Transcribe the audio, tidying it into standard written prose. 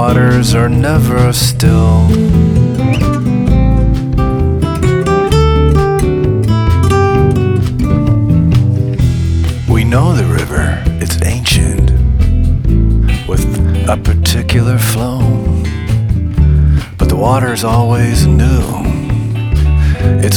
waters are never still. We know the river, it's ancient, with a particular flow, but the water's always new. It's